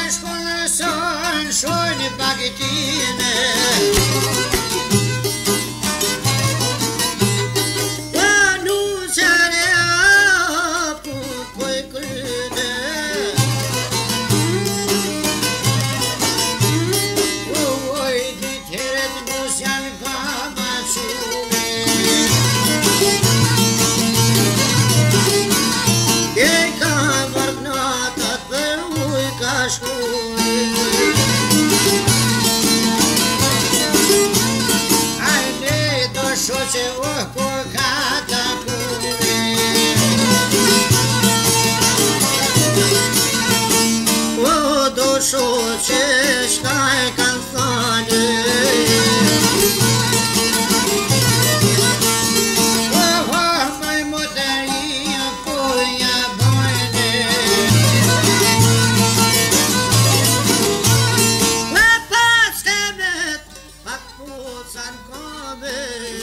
shkollë son shojnë bagitine. Shoqe ko kata pune. O do shoqe shka e kanë thane. O maj moteri po ja bojne. Me pas kemet pak pucan kome.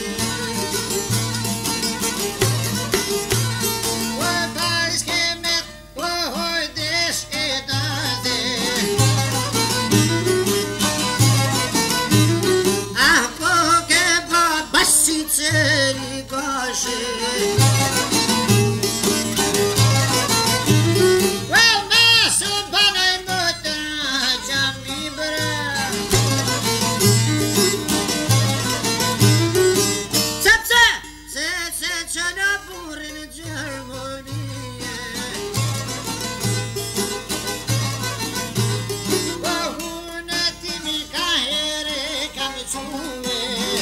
Ceri gașe Well, masu banai mătă ce-am libra Se ce-ne pur în Germanie O hună timica here cam ciume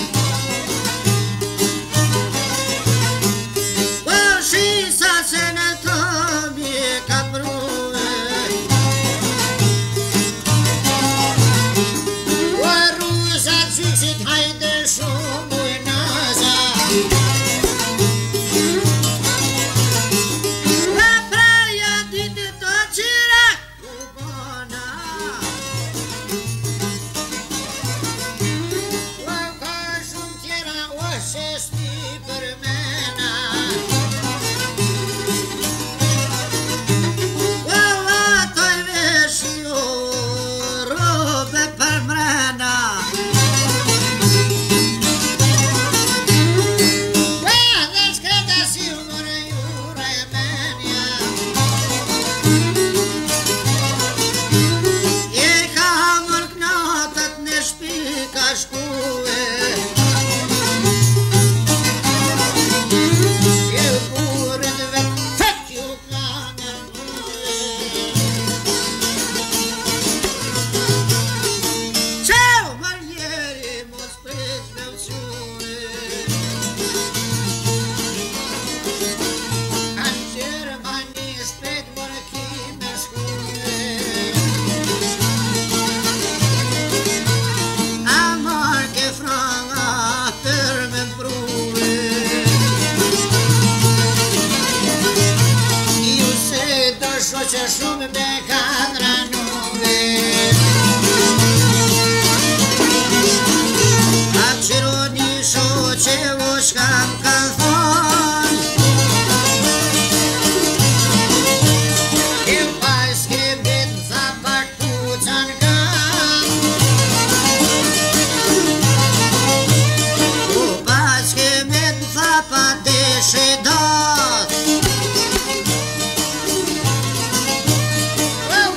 Shoqe shumë me kadra nuve A qironi shoqe o shkam kanë thon Eu pas ke bet za pak pucan kan O pas ke bet za pa deshe dat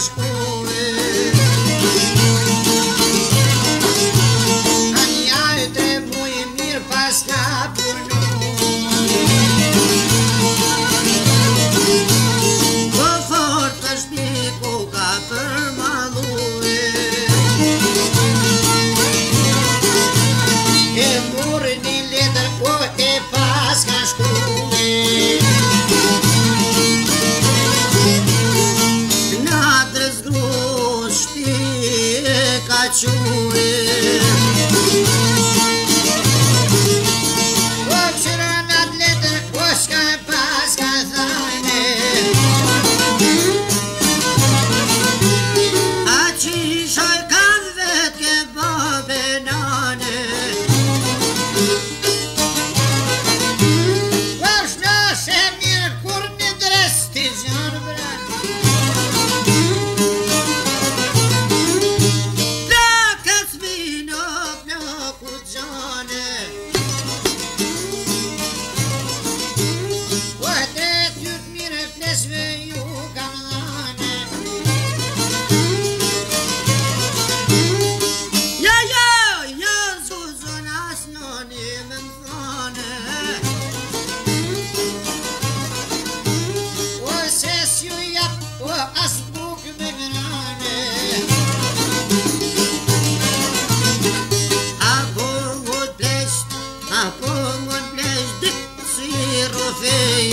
shkove Anja e trebuie mirë pas ka punu Po fort është miku ka përmalue E murë një letër po e pas ka shkruve Nadrës grush shpi e ka quve Po qëra nad letër po shka pas ka thajne A qisha kan vet ke babe nane Apo mund blesh dik si rofej